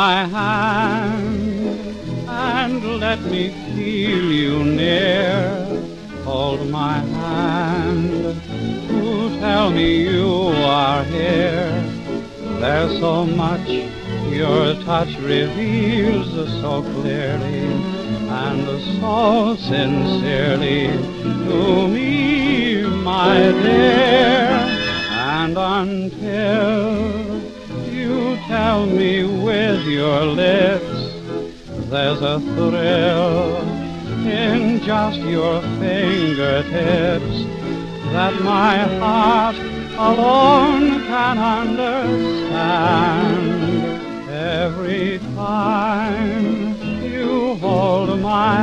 my hand and let me feel you near. Hold my hand to tell me you are here. There's so much your touch reveals so clearly and so sincerely to me, my dear. And until you tell me with your lips, there's a thrill in just your fingertips that my heart alone can understand. Every time you hold my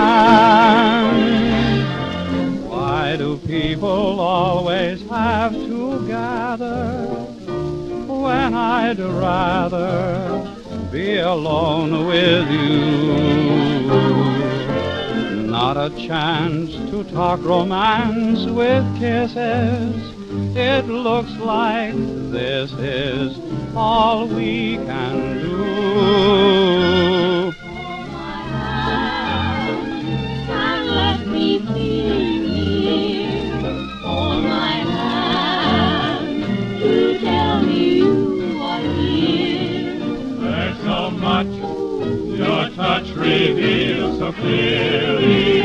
hand, why do people always have to gather when I'd rather be alone with you? Not a chance to talk romance with kisses. It looks like this is all we can do. Hold my hand and let me feel near. Hold my hand to tell me you are here. There's so much your touch reveals so clearly